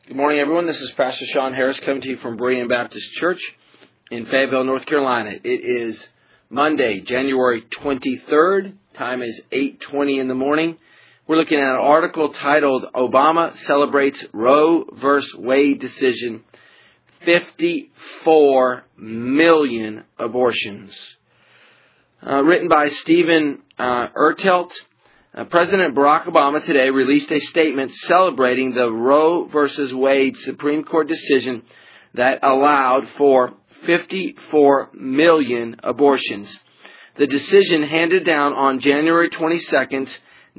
Good morning, everyone. This is Pastor Sean Harris coming to you from Berean Baptist Church in Fayetteville, North Carolina. It is Monday, January 23rd. Time is 8:20 in the morning. We're looking at an article titled, Obama Celebrates Roe v. Wade Decision, 54 Million Abortions. Written by Stephen Ertelt. President Barack Obama today released a statement celebrating the Roe v. Wade Supreme Court decision that allowed for 54 million abortions. The decision, handed down on January 22nd,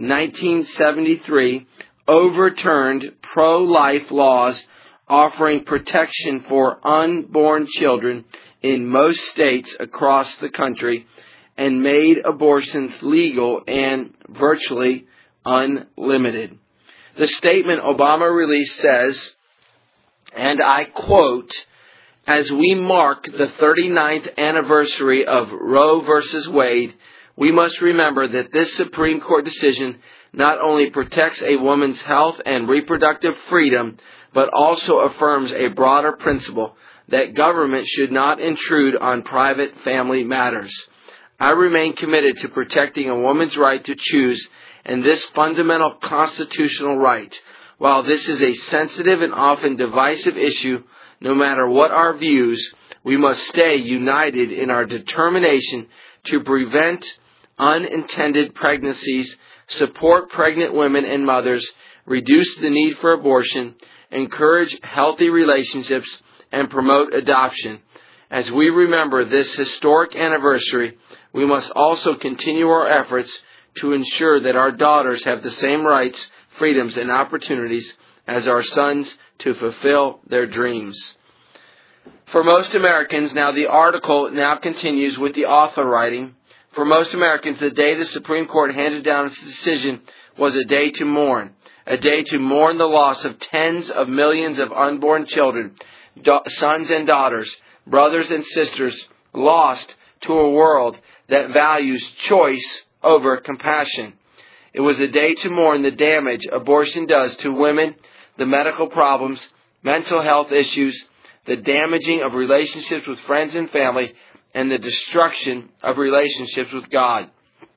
1973, overturned pro-life laws offering protection for unborn children in most states across the country and made abortions legal and virtually unlimited. The statement Obama released says, and I quote, "As we mark the 39th anniversary of Roe v. Wade, we must remember that this Supreme Court decision not only protects a woman's health and reproductive freedom, but also affirms a broader principle that government should not intrude on private family matters. I remain committed to protecting a woman's right to choose and this fundamental constitutional right. While this is a sensitive and often divisive issue, no matter what our views, we must stay united in our determination to prevent unintended pregnancies, support pregnant women and mothers, reduce the need for abortion, encourage healthy relationships, and promote adoption. As we remember this historic anniversary, we must also continue our efforts to ensure that our daughters have the same rights, freedoms, and opportunities as our sons to fulfill their dreams." For most Americans, now the article now continues with the author writing, for most Americans, the day the Supreme Court handed down its decision was a day to mourn the loss of tens of millions of unborn children, sons and daughters, brothers and sisters, lost to a world that values choice over compassion. It was a day to mourn the damage abortion does to women, the medical problems, mental health issues, the damaging of relationships with friends and family, and the destruction of relationships with God.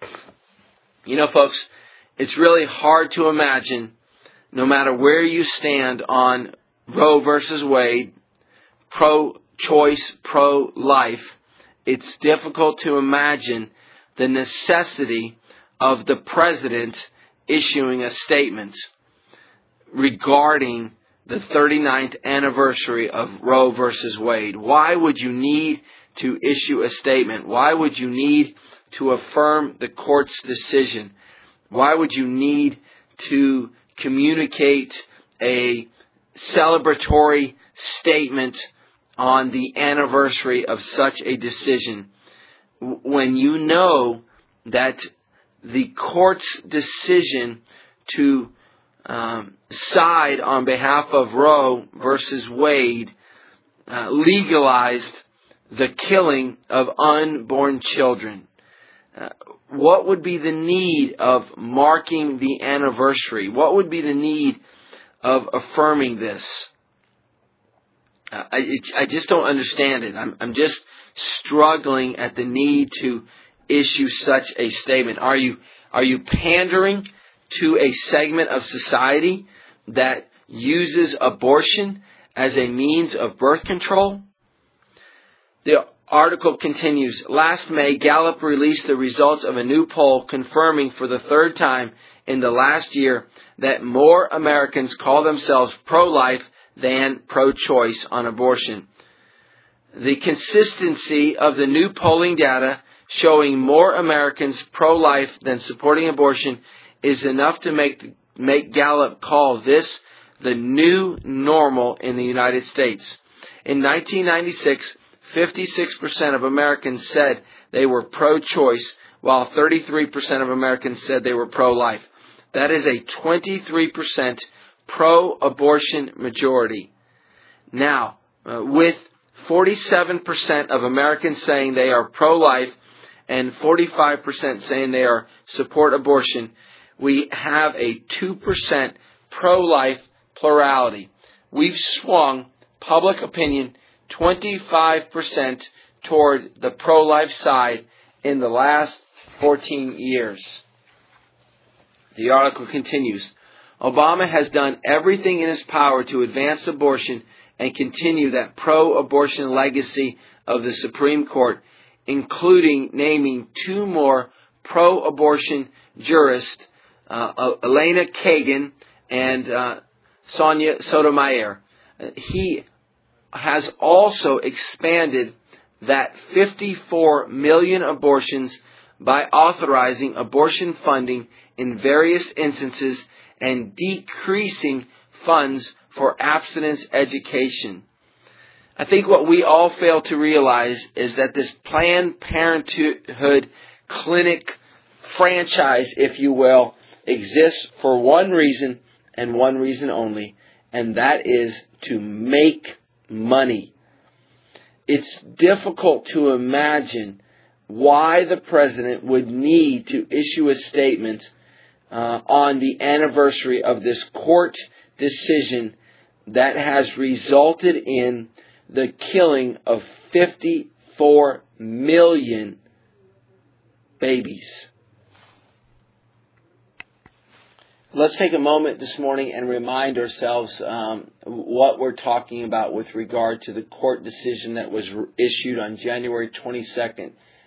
You know, folks, it's really hard to imagine, no matter where you stand on Roe versus Wade, pro-choice, pro-life, it's difficult to imagine the necessity of the president issuing a statement regarding the 39th anniversary of Roe versus Wade. Why would you need to issue a statement? Why would you need to affirm the court's decision? Why would you need to communicate a celebratory statement on the anniversary of such a decision when you know that the court's decision to side on behalf of Roe versus Wade legalized the killing of unborn children? What would be the need of marking the anniversary? What would be the need of affirming this? I just don't understand it. I'm just struggling at the need to issue such a statement. Are you pandering to a segment of society that uses abortion as a means of birth control? The article continues. Last May, Gallup released the results of a new poll confirming for the third time in the last year that more Americans call themselves pro-life than pro-choice on abortion. The consistency of the new polling data showing more Americans pro-life than supporting abortion is enough to make Gallup call this the new normal in the United States. In 1996, 56% of Americans said they were pro-choice, while 33% of Americans said they were pro-life. That is a 23% pro-abortion majority. Now, with 47% of Americans saying they are pro-life and 45% saying they are support abortion, we have a 2% pro-life plurality. we've swung public opinion 25% toward the pro-life side in the last 14 years. The article continues. Obama has done everything in his power to advance abortion and continue that pro-abortion legacy of the Supreme Court, including naming 2 more pro-abortion jurists, Elena Kagan and Sonia Sotomayor. He has also expanded that 54 million abortions by authorizing abortion funding in various instances and decreasing funds for abstinence education. I think what we all fail to realize is that this Planned Parenthood clinic franchise, if you will, exists for one reason and one reason only, and that is to make money. It's difficult to imagine why the president would need to issue a statement on the anniversary of this court decision that has resulted in the killing of 54 million babies. Let's take a moment this morning and remind ourselves what we're talking about with regard to the court decision that was issued on January 22nd,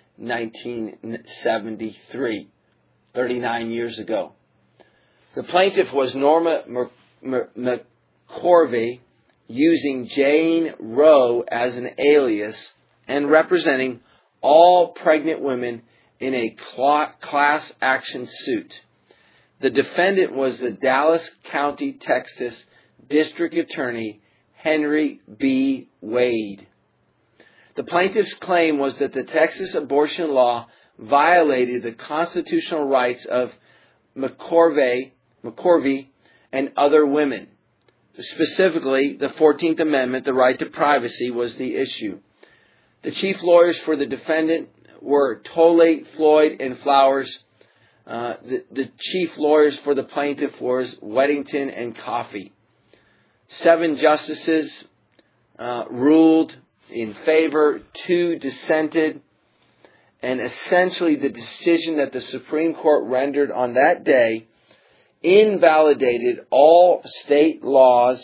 1973, 39 years ago. The plaintiff was Norma McCorvey, using Jane Roe as an alias and representing all pregnant women in a class action suit. The defendant was the Dallas County, Texas District Attorney Henry B. Wade. The plaintiff's claim was that the Texas abortion law violated the constitutional rights of McCorvey and other women. Specifically, the 14th Amendment, the right to privacy, was the issue. The chief lawyers for the defendant were Tolley, Floyd, and Flowers. The chief lawyers for the plaintiff was Weddington and Coffey. 7 justices ruled in favor, 2 dissented, and essentially the decision that the Supreme Court rendered on that day invalidated all state laws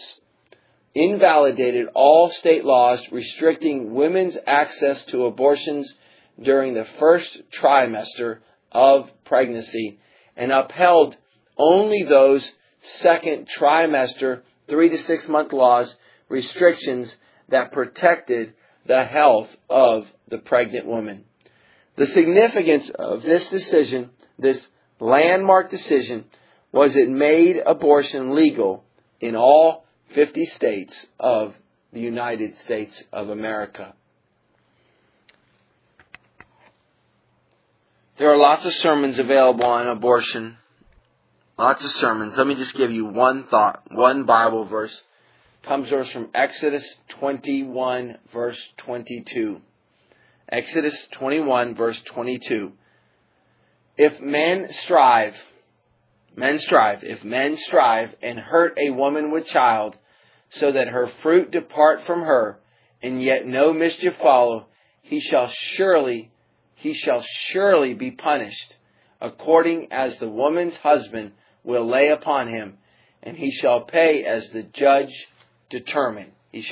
restricting women's access to abortions during the first trimester of pregnancy, and upheld only those second trimester 3 to 6 month laws restrictions that protected the health of the pregnant woman. The significance of this decision, this landmark decision, was it made abortion legal in all 50 states of the United States of America. There are lots of sermons available on abortion. Lots of sermons. Let me just give you one thought, one Bible verse. Comes to us from Exodus 21, verse 22. Exodus 21, verse 22. If men strive and hurt a woman with child, so that her fruit depart from her, and yet no mischief follow, he shall surely be punished, according as the woman's husband will lay upon him, and he shall pay as the judge determine.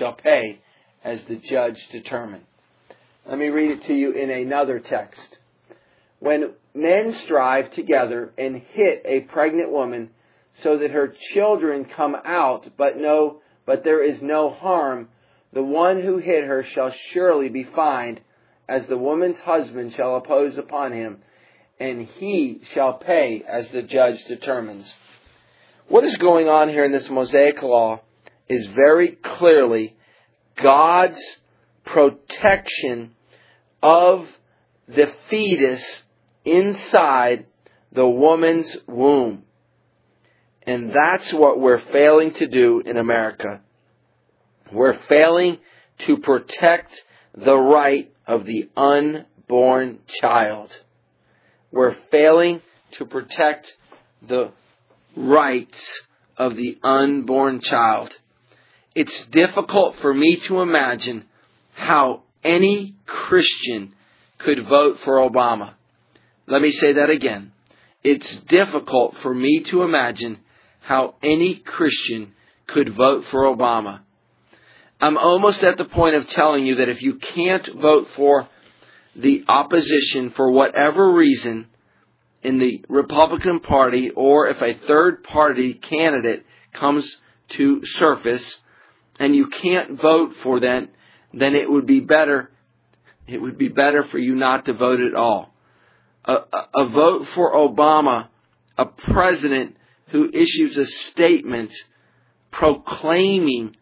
Let me read it to you in another text. When men strive together and hit a pregnant woman, so that her children come out, but there is no harm, the one who hit her shall surely be fined, as the woman's husband shall impose upon him, and he shall pay as the judge determines. What is going on here in this Mosaic law is very clearly God's protection of the fetus inside the woman's womb. And that's what we're failing to do in America. We're failing to protect the right of the unborn child. We're failing to protect the rights of the unborn child. It's difficult for me to imagine how any Christian could vote for Obama. Let me say that again. It's difficult for me to imagine how any Christian could vote for Obama. I'm almost at the point of telling you that if you can't vote for the opposition for whatever reason in the Republican Party, or if a third party candidate comes to surface and you can't vote for that, then it would be better for you not to vote at all. A vote for Obama, a president who issues a statement proclaiming,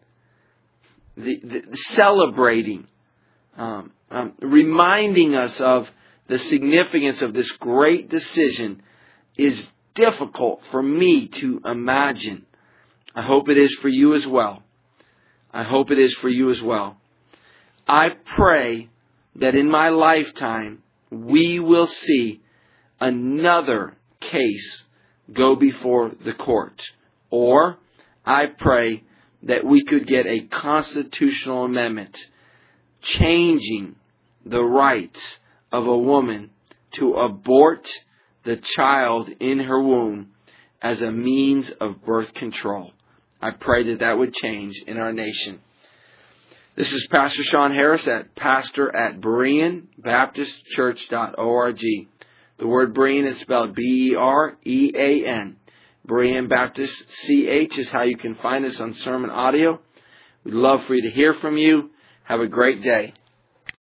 celebrating, reminding us of the significance of this great decision, is difficult for me to imagine. I hope it is for you as well. I hope it is for you as well. I pray that in my lifetime we will see another case go before the court. Or I pray that we could get a constitutional amendment changing the rights of a woman to abort the child in her womb as a means of birth control. I pray that that would change in our nation. This is Pastor Sean Harris, pastor at BereanBaptistChurch.org. The word Berean is spelled B-E-R-E-A-N. Berean Baptist CH is how you can find us on sermon audio. We'd love for you to hear from you. Have a great day.